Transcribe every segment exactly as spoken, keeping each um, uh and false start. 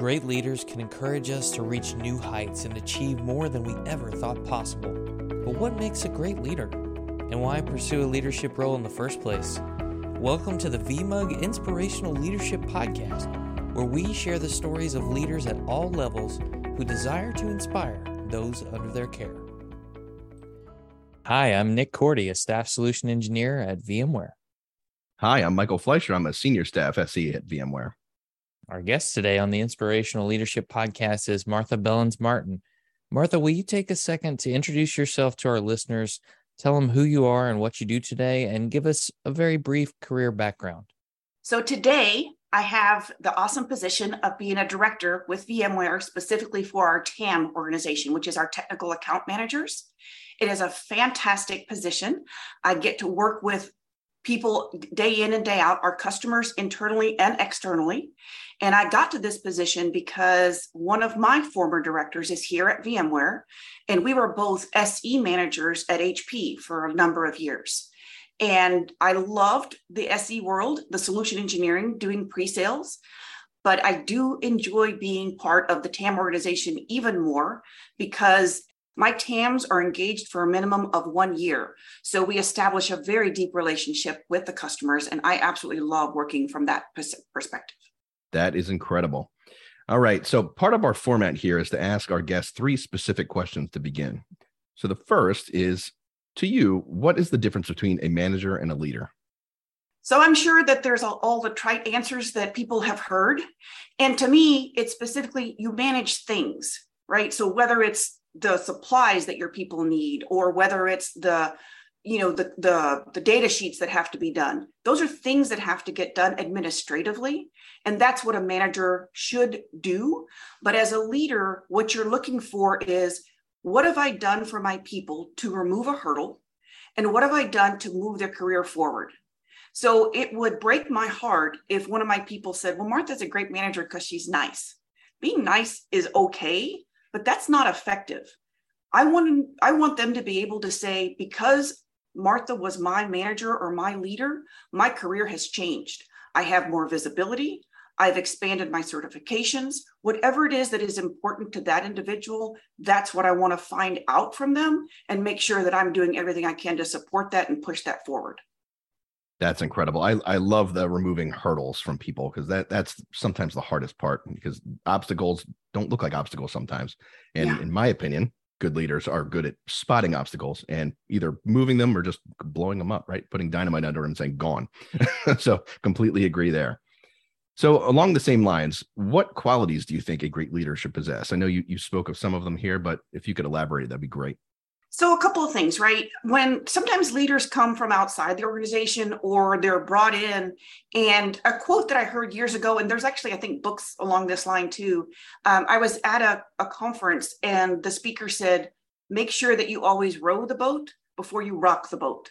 great leaders can encourage us to reach new heights and achieve more than we ever thought possible. But what makes a great leader? And why pursue a leadership role in the first place? Welcome to the V M U G Inspirational Leadership Podcast, where we share the stories of leaders at all levels who desire to inspire those under their care. Hi, I'm Nick Cordy, a Staff Solution Engineer at VMware. Hi, I'm Michael Fleischer. I'm a Senior Staff S E at VMware. Our guest today on the Inspirational Leadership Podcast is Martha Bellens-Martin. Martha, will you take a second to introduce yourself to our listeners, tell them who you are and what you do today, and give us a very brief career background? So today, I have the awesome position of being a director with VMware, specifically for our T A M organization, which is our technical account managers. It is a fantastic position. I get to work with people day in and day out, our customers internally and externally. And I got to this position because one of my former directors is here at VMware, and we were both S E managers at H P for a number of years. And I loved the S E world, the solution engineering, doing pre-sales, but I do enjoy being part of the T A M organization even more because my T A Ms are engaged for a minimum of one year. So we establish a very deep relationship with the customers, and I absolutely love working from that perspective. That is incredible. All right. So part of our format here is to ask our guests three specific questions to begin. So the first is, to you, what is the difference between a manager and a leader? So I'm sure that there's all the trite answers that people have heard. And to me, it's specifically you manage things, right? So whether it's the supplies that your people need, or whether it's the, you know, the, the, the data sheets that have to be done, those are things that have to get done administratively. And that's what a manager should do. But as a leader, what you're looking for is, what have I done for my people to remove a hurdle? And what have I done to move their career forward? So it would break my heart if one of my people said, well, Martha's a great manager because she's nice. Being nice is okay, but that's not effective. I want, I want them to be able to say, because Martha was my manager or my leader, my career has changed. I have more visibility. I've expanded my certifications. Whatever it is that is important to that individual, that's what I want to find out from them and make sure that I'm doing everything I can to support that and push that forward. That's incredible. I, I love the removing hurdles from people, because that, that's sometimes the hardest part, because obstacles don't look like obstacles sometimes. And yeah. In my opinion, good leaders are good at spotting obstacles and either moving them or just blowing them up, right? Putting dynamite under them and saying, gone. So completely agree there. So along the same lines, what qualities do you think a great leader should possess? I know you, you spoke of some of them here, but if you could elaborate, that'd be great. So a couple of things, right? When sometimes leaders come from outside the organization or they're brought in, and a quote that I heard years ago, and there's actually, I think, books along this line too. Um, I was at a, a conference and the speaker said, make sure that you always row the boat before you rock the boat.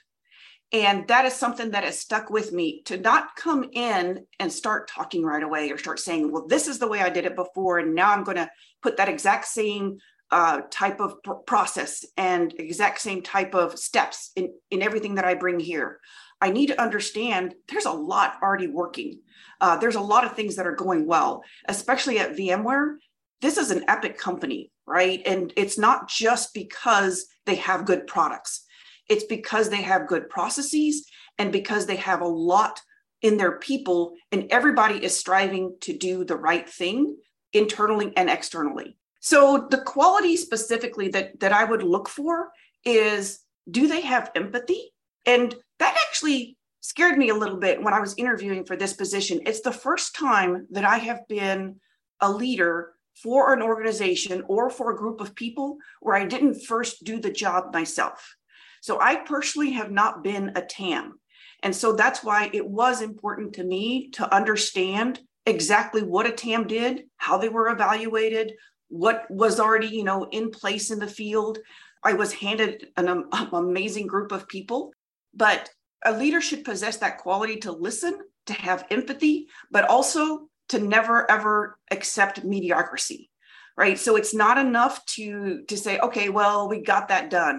And that is something that has stuck with me, to not come in and start talking right away or start saying, well, this is the way I did it before, and now I'm going to put that exact same Uh, type of pr- process and exact same type of steps in, in everything that I bring here. I need to understand there's a lot already working. Uh, there's a lot of things that are going well, especially at VMware. This is an epic company, right? And it's not just because they have good products. It's because they have good processes and because they have a lot in their people, and everybody is striving to do the right thing internally and externally. So the quality specifically that, that I would look for is, do they have empathy? And that actually scared me a little bit when I was interviewing for this position. It's the first time that I have been a leader for an organization or for a group of people where I didn't first do the job myself. So I personally have not been a T A M. And so that's why it was important to me to understand exactly what a T A M did, how they were evaluated, what was already, you know, in place in the field. I was handed an um, amazing group of people, but a leader should possess that quality to listen, to have empathy, but also to never, ever accept mediocrity, right? So it's not enough to, to say, okay, well, we got that done.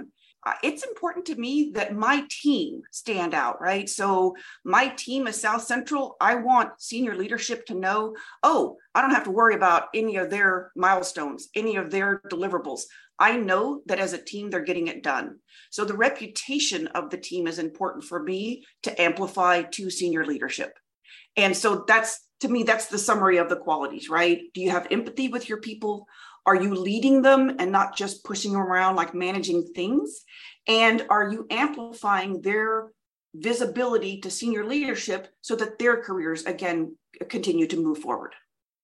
uh, it's important to me that my team stand out, right? So my team is South Central. I want senior leadership to know, oh, I don't have to worry about any of their milestones, any of their deliverables. I know that as a team, they're getting it done. So the reputation of the team is important for me to amplify to senior leadership. And so that's, to me, that's the summary of the qualities, right? Do you have empathy with your people? Are you leading them and not just pushing them around like managing things? And are you amplifying their visibility to senior leadership so that their careers, again, continue to move forward?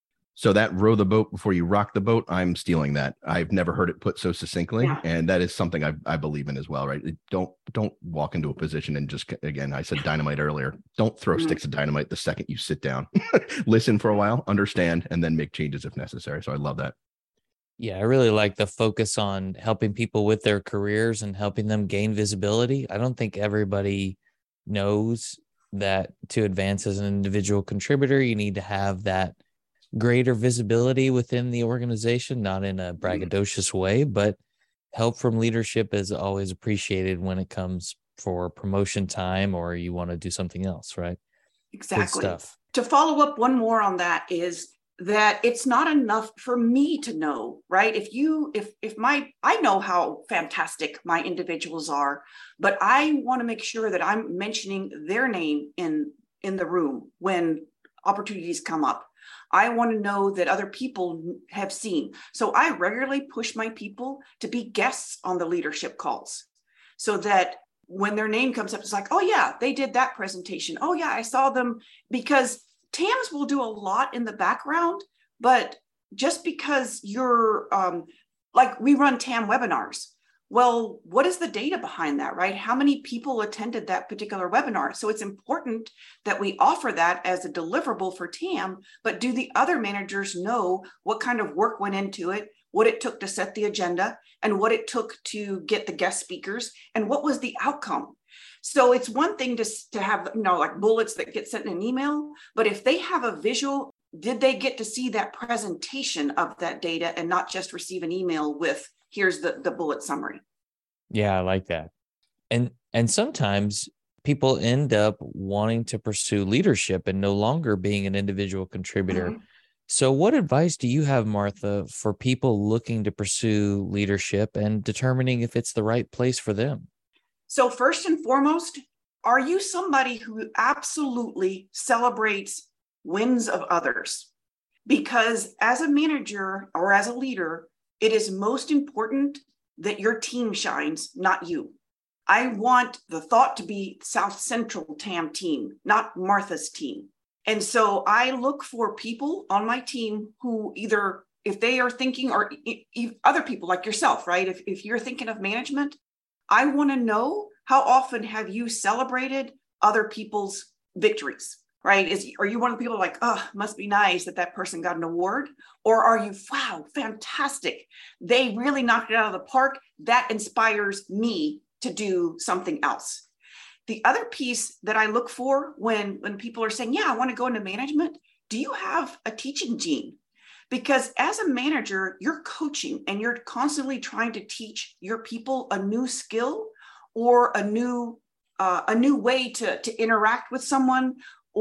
So that row the boat before you rock the boat, I'm stealing that. I've never heard it put so succinctly. Yeah. And that is something I, I believe in as well, right? Don't, don't walk into a position and just, again, I said dynamite earlier, don't throw mm-hmm. sticks of dynamite the second you sit down. Listen for a while, understand, and then make changes if necessary. So I love that. Yeah, I really like the focus on helping people with their careers and helping them gain visibility. I don't think everybody knows that to advance as an individual contributor, you need to have that greater visibility within the organization, not in a braggadocious way, but help from leadership is always appreciated when it comes for promotion time or you want to do something else, right? Exactly. Good stuff. To follow up one more on that is that it's not enough for me to know, right? If you, if, if my, I know how fantastic my individuals are, but I want to make sure that I'm mentioning their name in, in the room when opportunities come up. I want to know that other people have seen. So I regularly push my people to be guests on the leadership calls so that when their name comes up, it's like, oh yeah, they did that presentation. Oh yeah, I saw them. Because T A Ms will do a lot in the background, but just because you're um, like we run T A M webinars. Well, what is the data behind that, right? How many people attended that particular webinar? So it's important that we offer that as a deliverable for T A M, but do the other managers know what kind of work went into it, what it took to set the agenda, and what it took to get the guest speakers, and what was the outcome? So it's one thing to, to have, you know, like bullets that get sent in an email, but if they have a visual, did they get to see that presentation of that data and not just receive an email with, here's the, the bullet summary? Yeah, I like that. And, and sometimes people end up wanting to pursue leadership and no longer being an individual contributor. Mm-hmm. So what advice do you have, Martha, for people looking to pursue leadership and determining if it's the right place for them? So first and foremost, are you somebody who absolutely celebrates wins of others? Because as a manager or as a leader, it is most important that your team shines, not you. I want the thought to be South Central T A M team, not Martha's team. And so I look for people on my team who either, if they are thinking, or e- e- other people like yourself, right? If, if you're thinking of management, I want to know, how often have you celebrated other people's victories, right? Is, are you one of the people like, oh, must be nice that that person got an award? Or are you, wow, fantastic. They really knocked it out of the park. That inspires me to do something else. The other piece that I look for when, when people are saying, yeah, I want to go into management, do you have a teaching gene? Because as a manager, you're coaching and you're constantly trying to teach your people a new skill or a new uh, a new way to, to interact with someone,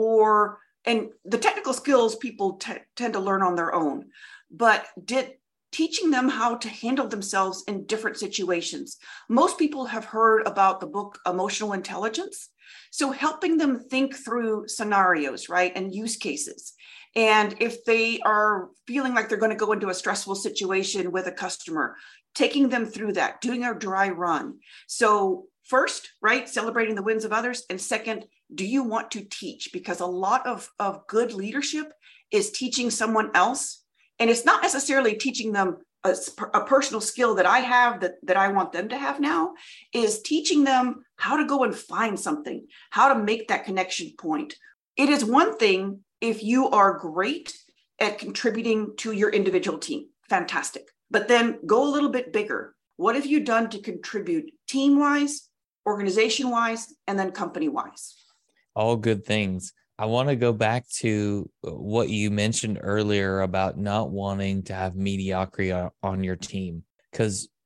or and the technical skills people t- tend to learn on their own. But did teaching them how to handle themselves in different situations. Most people have heard about the book Emotional Intelligence. So helping them think through scenarios, right, and use cases. And if they are feeling like they're going to go into a stressful situation with a customer, taking them through that, doing a dry run. So first, right, celebrating the wins of others. And second, do you want to teach? Because a lot of, of good leadership is teaching someone else. And it's not necessarily teaching them a, a personal skill that I have that, that I want them to have now, is teaching them how to go and find something, how to make that connection point. It is one thing if you are great at contributing to your individual team, fantastic. But then go a little bit bigger. What have you done to contribute team-wise, organization-wise, and then company-wise? All good things. I want to go back to what you mentioned earlier about not wanting to have mediocrity on your team, because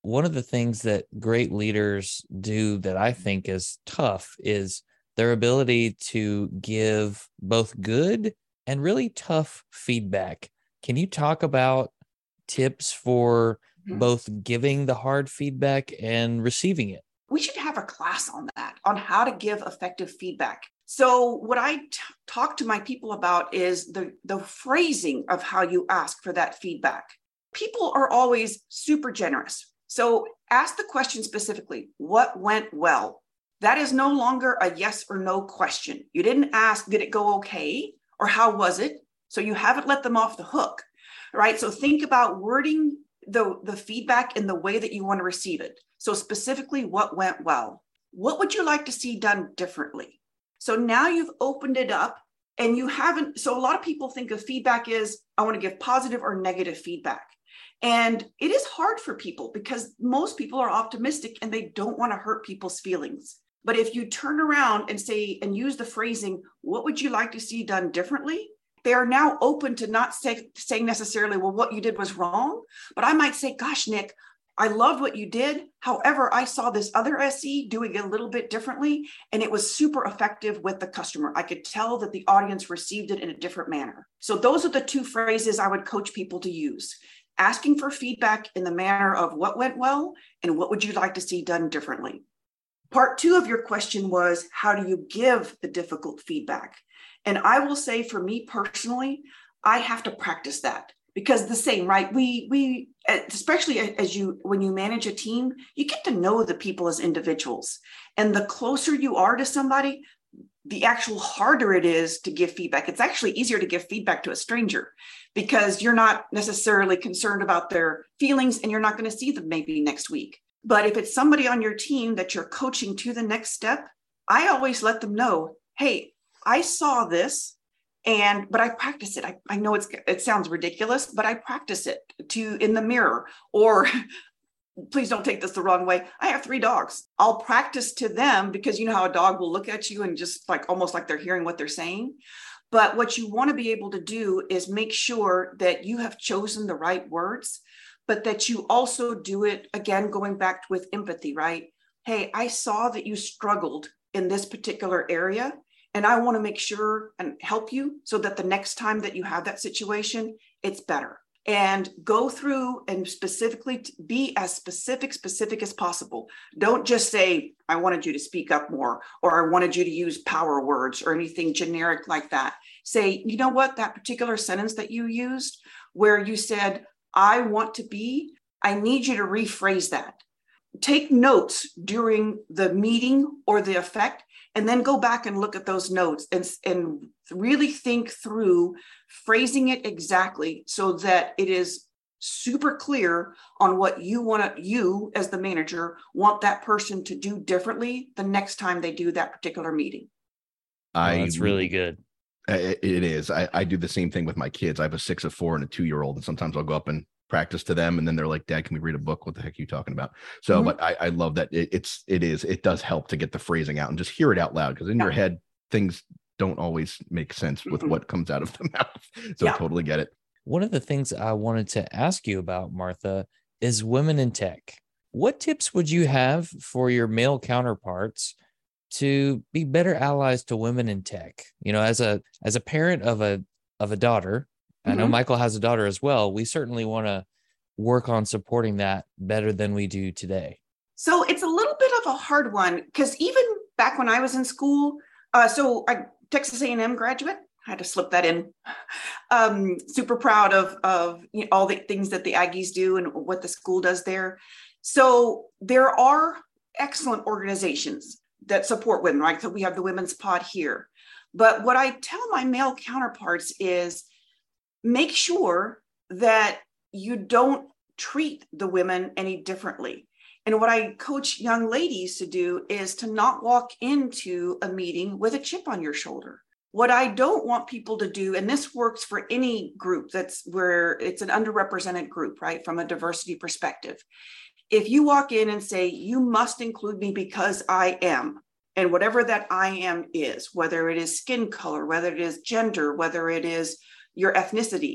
one of the things that great leaders do that I think is tough is their ability to give both good and really tough feedback. Can you talk about tips for mm-hmm. both giving the hard feedback and receiving it? We should have a class on that, on how to give effective feedback. So what I t- talk to my people about is the, the phrasing of how you ask for that feedback. People are always super generous. So ask the question specifically, what went well? That is no longer a yes or no question. You didn't ask, did it go okay? Or how was it? So you haven't let them off the hook, right? So think about wording the, the feedback in the way that you want to receive it. So specifically, what went well? What would you like to see done differently? So now you've opened it up and you haven't, so a lot of people think of feedback as, I want to give positive or negative feedback. And it is hard for people because most people are optimistic and they don't want to hurt people's feelings. But if you turn around and say, and use the phrasing, what would you like to see done differently? They are now open to not say, saying necessarily, well, what you did was wrong. But I might say, gosh, Nick, I loved what you did. However, I saw this other S E doing it a little bit differently, and it was super effective with the customer. I could tell that the audience received it in a different manner. So those are the two phrases I would coach people to use. Asking for feedback in the manner of what went well and what would you like to see done differently. Part two of your question was, how do you give the difficult feedback? And I will say for me personally, I have to practice that because the same, right? We, we, especially as you, when you manage a team, you get to know the people as individuals. And the closer you are to somebody, the actual harder it is to give feedback. It's actually easier to give feedback to a stranger because you're not necessarily concerned about their feelings and you're not going to see them maybe next week. But if it's somebody on your team that you're coaching to the next step, I always let them know, hey, I saw this and, but I practice it. I, I know it's, it sounds ridiculous, but I practice it to in the mirror, or please don't take this the wrong way. I have three dogs. I'll practice to them because you know how a dog will look at you and just like, almost like they're hearing what they're saying. But what you want to be able to do is make sure that you have chosen the right words, but that you also do it, again, going back with empathy, right? Hey, I saw that you struggled in this particular area, and I want to make sure and help you so that the next time that you have that situation, it's better. And go through and specifically be as specific, specific as possible. Don't just say, I wanted you to speak up more, or I wanted you to use power words or anything generic like that. Say, you know what, that particular sentence that you used where you said, I want to be, I need you to rephrase that. Take notes during the meeting or the effect, and then go back and look at those notes and, and really think through phrasing it exactly so that it is super clear on what you want to, you as the manager want that person to do differently the next time they do that particular meeting. I, oh, that's really good. It is. I, I do the same thing with my kids. I have a six, a four, and a two-year-old, and sometimes I'll go up and practice to them, and then they're like, "Dad, can we read a book? What the heck are you talking about?" So, mm-hmm. but I, I love that it, it's it is it does help to get the phrasing out and just hear it out loud, because in yeah. your head things don't always make sense with mm-hmm. what comes out of the mouth. So yeah. I totally get it. One of the things I wanted to ask you about, Martha, is women in tech. What tips would you have for your male counterparts to be better allies to women in tech? You know, as a as a parent of a of a daughter, mm-hmm. I know Michael has a daughter as well. We certainly want to work on supporting that better than we do today. So it's a little bit of a hard one, because even back when I was in school, uh, so I Texas A and M graduate, I had to slip that in. Um, super proud of of you know, all the things that the Aggies do and what the school does there. So there are excellent organizations that support women, right? So we have the Women's Pod here. But what I tell my male counterparts is make sure that you don't treat the women any differently. And what I coach young ladies to do is to not walk into a meeting with a chip on your shoulder. What I don't want people to do, and this works for any group that's where it's an underrepresented group, right? From a diversity perspective. If you walk in and say, you must include me because I am, and whatever that I am is, whether it is skin color, whether it is gender, whether it is your ethnicity,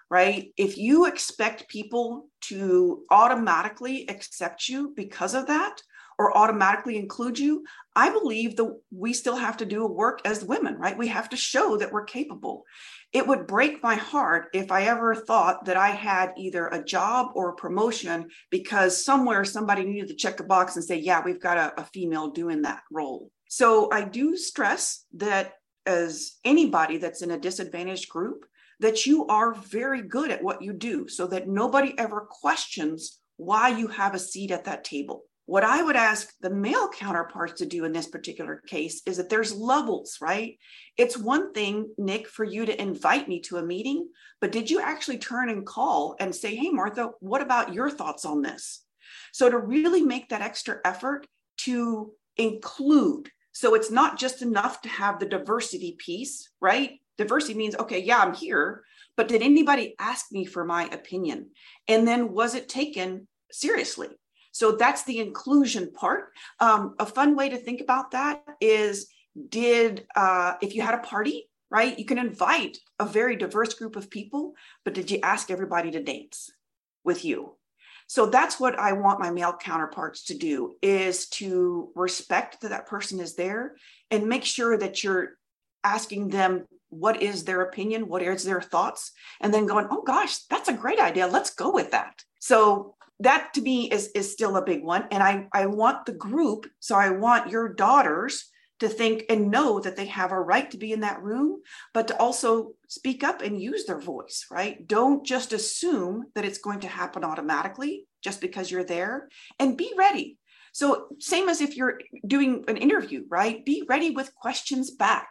right? If you expect people to automatically accept you because of that, or automatically include you, I believe that we still have to do work as women, right? We have to show that we're capable. It would break my heart if I ever thought that I had either a job or a promotion because somewhere somebody needed to check a box and say, yeah, we've got a, a female doing that role. So I do stress that as anybody that's in a disadvantaged group, that you are very good at what you do so that nobody ever questions why you have a seat at that table. What I would ask the male counterparts to do in this particular case is that there's levels, right? It's one thing, Nick, for you to invite me to a meeting, but did you actually turn and call and say, hey, Martha, what about your thoughts on this? So to really make that extra effort to include, so it's not just enough to have the diversity piece, right? Diversity means, okay, yeah, I'm here, but did anybody ask me for my opinion? And then was it taken seriously? So that's the inclusion part. Um, a fun way to think about that is, did, uh, if you had a party, right, you can invite a very diverse group of people, but did you ask everybody to dance with you? So that's what I want my male counterparts to do, is to respect that that person is there and make sure that you're asking them what is their opinion, what is their thoughts, and then going, oh gosh, that's a great idea. Let's go with that. So that to me is, is still a big one. And I, I want the group, so I want your daughters to think and know that they have a right to be in that room, but to also speak up and use their voice, right? Don't just assume that it's going to happen automatically just because you're there, and be ready. So same as if you're doing an interview, right? Be ready with questions back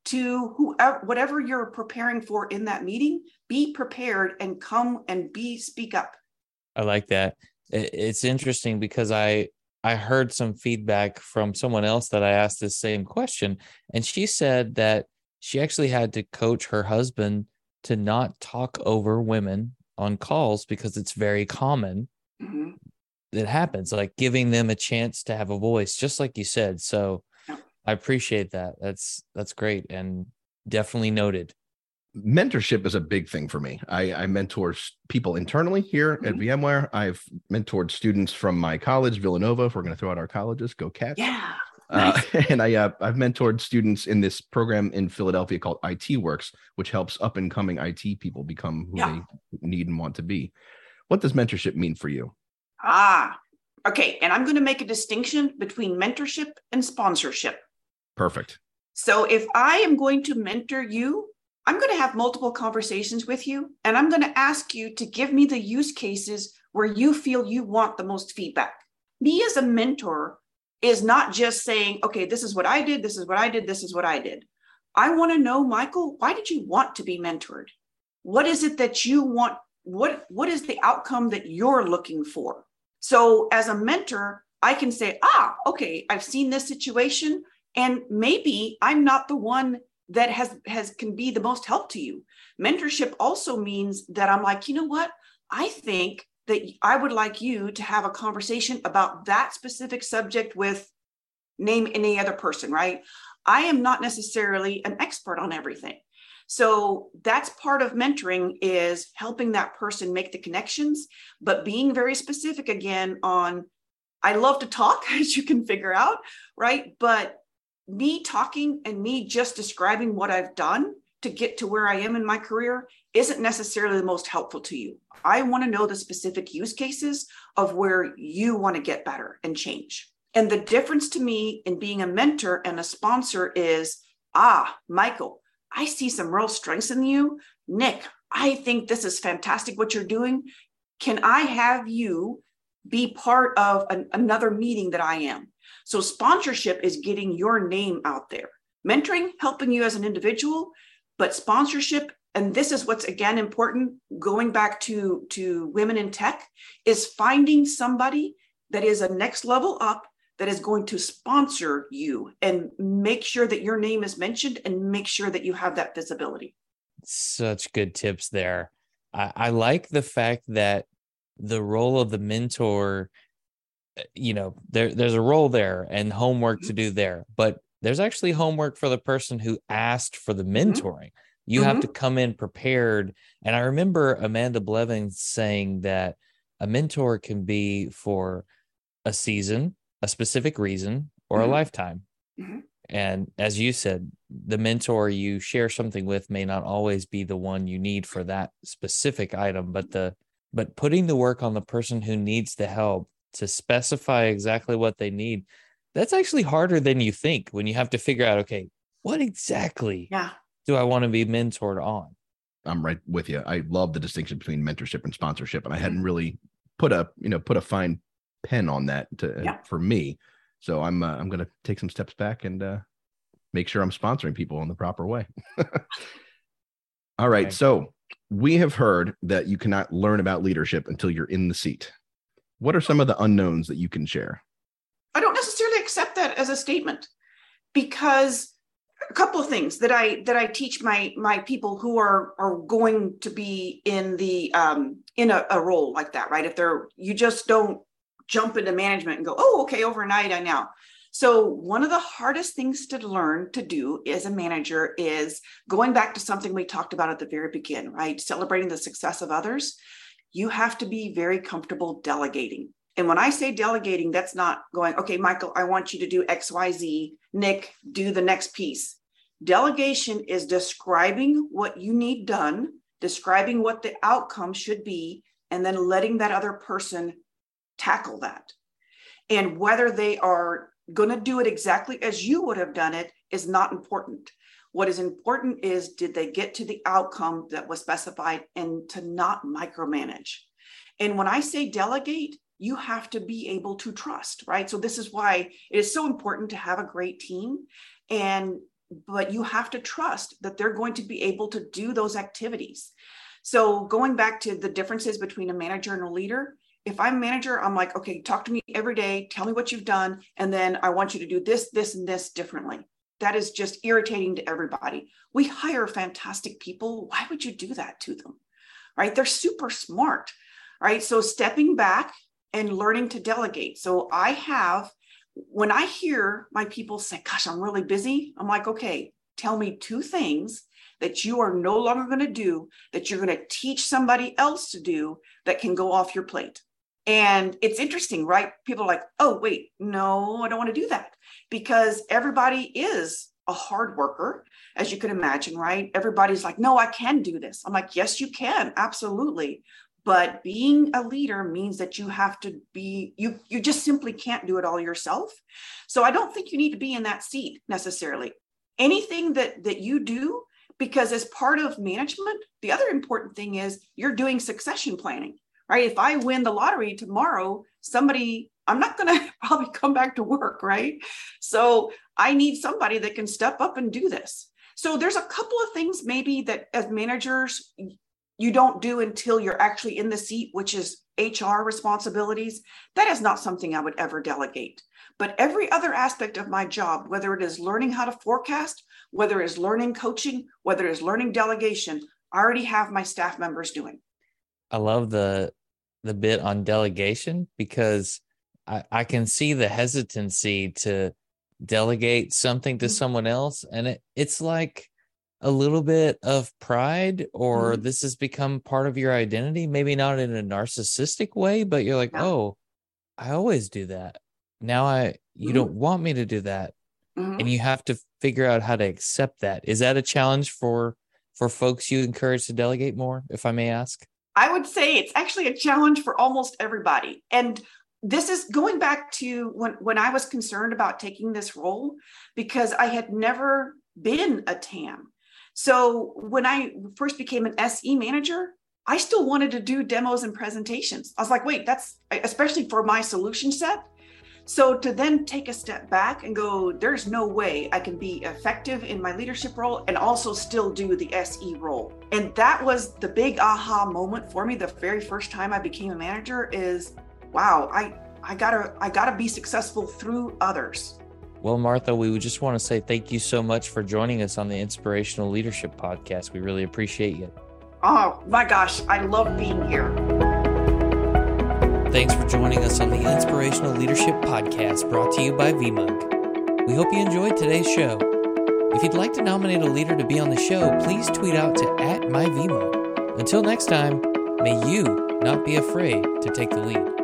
to whoever, whatever you're preparing for in that meeting. Be prepared and come and be, speak up. I like that. It's interesting because I I heard some feedback from someone else that I asked this same question, and she said that she actually had to coach her husband to not talk over women on calls because it's very common. Mm-hmm. It happens, like giving them a chance to have a voice, just like you said. So yeah. I appreciate that. That's that's great and definitely noted. Mentorship is a big thing for me. I, I mentor people internally here mm-hmm. at VMware. I've mentored students from my college, Villanova. If we're going to throw out our colleges, go Cats. Yeah. Uh, nice. And I, uh, I've mentored students in this program in Philadelphia called I T Works, which helps up and coming I T people become who yeah. they need and want to be. What does mentorship mean for you? Ah, okay. And I'm going to make a distinction between mentorship and sponsorship. Perfect. So if I am going to mentor you, I'm going to have multiple conversations with you, and I'm going to ask you to give me the use cases where you feel you want the most feedback. Me as a mentor is not just saying, okay, this is what I did, this is what I did, this is what I did. I want to know, Michael, why did you want to be mentored? What is it that you want? What, what is the outcome that you're looking for? So as a mentor, I can say, ah, okay, I've seen this situation, and maybe I'm not the one that has, has can be the most help to you. Mentorship also means that I'm like, you know what? I think that I would like you to have a conversation about that specific subject with name any other person, right? I am not necessarily an expert on everything. So that's part of mentoring, is helping that person make the connections, but being very specific again on, I love to talk, as you can figure out, right? But me talking and me just describing what I've done to get to where I am in my career isn't necessarily the most helpful to you. I want to know the specific use cases of where you want to get better and change. And the difference to me in being a mentor and a sponsor is, ah, Michael, I see some real strengths in you. Nick, I think this is fantastic what you're doing. Can I have you be part of an, another meeting that I am? So sponsorship is getting your name out there. Mentoring, helping you as an individual, but sponsorship, and this is what's again important, going back to, to women in tech, is finding somebody that is a next level up that is going to sponsor you and make sure that your name is mentioned and make sure that you have that visibility. Such good tips there. I, I like the fact that the role of the mentor, you know, there, there's a role there and homework to do there, but there's actually homework for the person who asked for the mentoring. You Mm-hmm. have to come in prepared. And I remember Amanda Blevins saying that a mentor can be for a season, a specific reason, or Mm-hmm. a lifetime. Mm-hmm. And as you said, the mentor you share something with may not always be the one you need for that specific item, but the but putting the work on the person who needs the help to specify exactly what they need, that's actually harder than you think when you have to figure out, okay, what exactly Yeah. do I want to be mentored on? I'm right with you. I love the distinction between mentorship and sponsorship, and I hadn't Mm-hmm. really put a you know put a fine pen on that to Yeah. for me. So I'm uh, I'm going to take some steps back and uh, make sure I'm sponsoring people in the proper way. All right. Okay. So we have heard that you cannot learn about leadership until you're in the seat. What are some of the unknowns that you can share? I don't necessarily accept that as a statement, because a couple of things that I that I teach my my people who are are going to be in the um, in a, a role like that, right? If they're you just don't jump into management and go, oh, okay, overnight I now. So one of the hardest things to learn to do as a manager is going back to something we talked about at the very beginning, right? Celebrating the success of others. You have to be very comfortable delegating. And when I say delegating, that's not going, okay, Michael, I want you to do X, Y, Z. Nick, do the next piece. Delegation is describing what you need done, describing what the outcome should be, and then letting that other person tackle that. And whether they are going to do it exactly as you would have done it is not important. What is important is, did they get to the outcome that was specified, and to not micromanage. And when I say delegate, you have to be able to trust, right? So this is why it is so important to have a great team. And, but you have to trust that they're going to be able to do those activities. So going back to the differences between a manager and a leader, if I'm a manager, I'm like, okay, talk to me every day, tell me what you've done, and then I want you to do this, this, and this differently. That is just irritating to everybody. We hire fantastic people. Why would you do that to them, right? They're super smart, right? So stepping back and learning to delegate. So I have, when I hear my people say, gosh, I'm really busy, I'm like, okay, tell me two things that you are no longer going to do, that you're going to teach somebody else to do, that can go off your plate. And it's interesting, right? People are like, oh, wait, no, I don't want to do that, because everybody is a hard worker, as you can imagine, right? Everybody's like, no, I can do this. I'm like, yes, you can. Absolutely. But being a leader means that you have to be, you, you just simply can't do it all yourself. So I don't think you need to be in that seat necessarily. Anything that, that you do, because as part of management, the other important thing is you're doing succession planning. Right? If I win the lottery tomorrow, somebody, I'm not going to probably come back to work, right? So I need somebody that can step up and do this. So there's a couple of things maybe that as managers, you don't do until you're actually in the seat, which is H R responsibilities. That is not something I would ever delegate. But every other aspect of my job, whether it is learning how to forecast, whether it is learning coaching, whether it is learning delegation, I already have my staff members doing. I love the the bit on delegation, because I, I can see the hesitancy to delegate something to Mm-hmm. someone else. And it, it's like a little bit of pride, or Mm-hmm. this has become part of your identity, maybe not in a narcissistic way, but you're like, Yeah. oh, I always do that. Now I, you Mm-hmm. don't want me to do that. Mm-hmm. And you have to figure out how to accept that. Is that a challenge for, for folks you encourage to delegate more, if I may ask? I would say it's actually a challenge for almost everybody. And this is going back to when, when I was concerned about taking this role, because I had never been a T A M. So when I first became an S E manager, I still wanted to do demos and presentations. I was like, wait, that's especially for my solution set. So to then take a step back and go, there's no way I can be effective in my leadership role and also still do the S E role. And that was the big aha moment for me. The very first time I became a manager is, wow, I, I gotta, I gotta be successful through others. Well, Martha, we would just want to say thank you so much for joining us on the Inspirational Leadership Podcast. We really appreciate you. Oh my gosh, I love being here. Thanks for joining us on the Inspirational Leadership Podcast, brought to you by V MUG. We hope you enjoyed today's show. If you'd like to nominate a leader to be on the show, please tweet out to at myvmo. Until next time, may you not be afraid to take the lead.